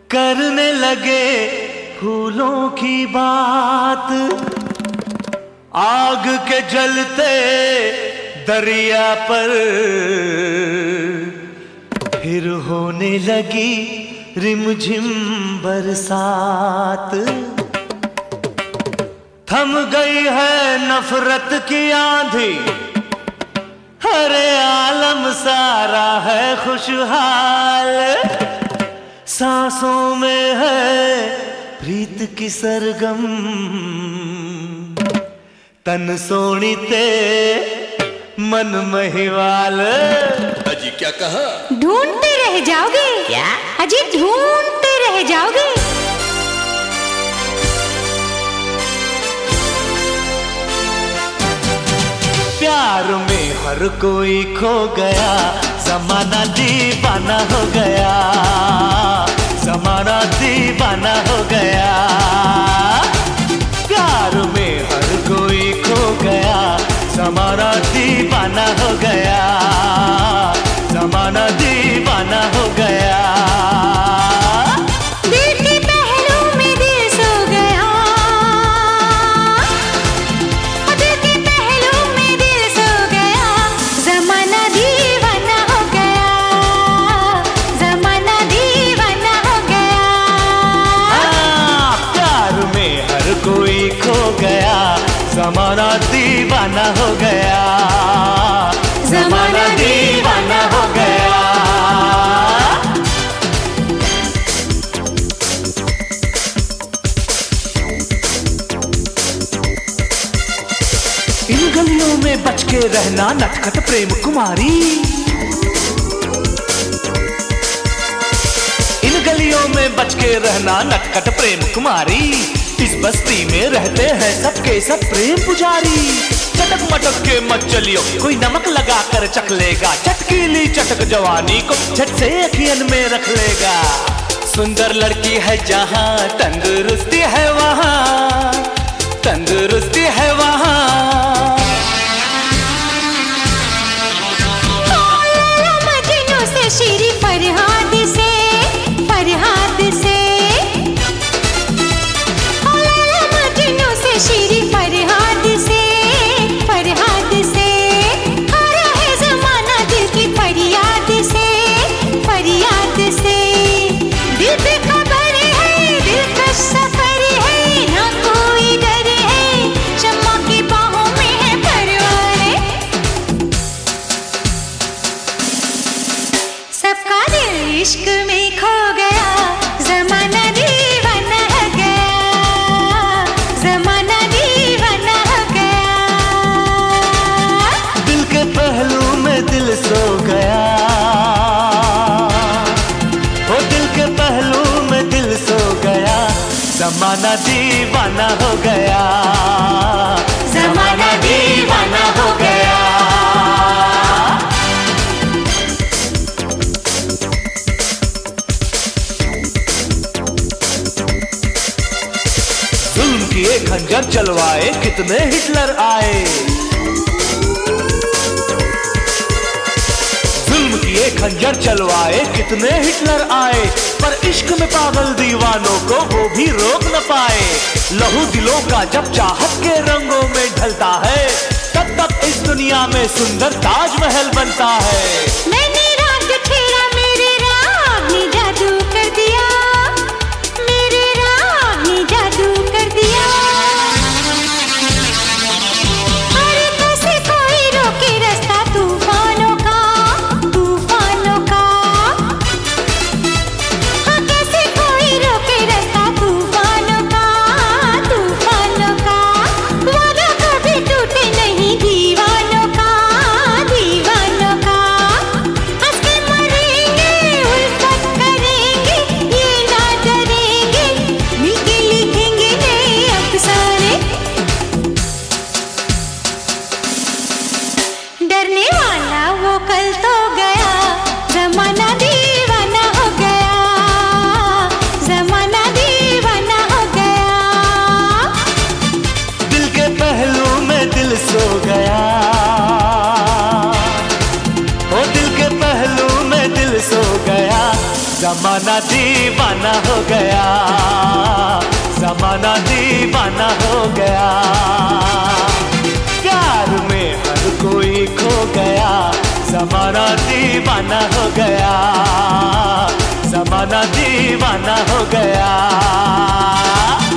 करने लगे फूलों की बात, आग के जलते दरिया पर फिर होने लगी रिमझिम बरसात। थम गई है नफरत की आंधी, हरे आलम सारा है खुशहाल, सांसों में है प्रीत की सरगम, तन सोनी ते मन महिवाल। अजी क्या कहा? ढूंढते रह जाओगे क्या? अजी ढूंढते रह जाओगे। प्यार में हर कोई खो गया, जमाना दीवाना हो गया, जमाना दीवाना हो गया। प्यार में हर कोई खो गया, जमाना दीवाना हो गया, जमाना दीवाना हो गया। ज़माना दीवाना हो गया, ज़माना दीवाना हो गया। इन गलियों में बच के रहना नटखट प्रेम कुमारी, इन गलियों में बच के रहना नटखट प्रेम कुमारी। इस बस्ती में रहते हैं सबके सब प्रेम पुजारी। चटक मटक के मत चलियो, कोई नमक लगा कर चख लेगा, चटकीली चटक जवानी को झट से अखियन में रख लेगा। सुंदर लड़की है जहाँ तंदुरुस्ती है वहाँ, तंदुरुस्ती है वहाँ। मजनू से शीरी फरहाद से, फरहाद से शीरी फरहाद से, फरहाद से हारा है ज़माना दिल की फरियाद से, फरियाद से। दिल पे खबर है, दिलकश सफर है, ना कोई डर है, शम्मा की बाहों में है परवाने। सबका दिल इश्क में खो गया, ज़माना दीवाना हो गया, ज़माना दीवाना हो गया। दिल के पहलू में दिल सो गया, ओ दिल के पहलू में दिल सो गया, ज़माना दीवाना हो गया, ज़माना दीवाना हो गया। एक खंजर चलवाए कितने हिटलर आए, जुल्म की एक खंजर चलवाए कितने हिटलर आए, पर इश्क में पागल दीवानों को वो भी रोक न पाए। लहू दिलों का जब चाहत के रंगों में ढलता है, तब तक इस दुनिया में सुंदर ताजमहल बनता है। मैंने राग छेड़ा, मेरे राग ने जादू कर दिया, मेरे राग ने जादू कर दिया। जमाना दीवाना हो गया, जमाना दीवाना हो गया। प्यार में हर कोई खो गया, जमाना दीवाना हो गया, जमाना दीवाना हो गया।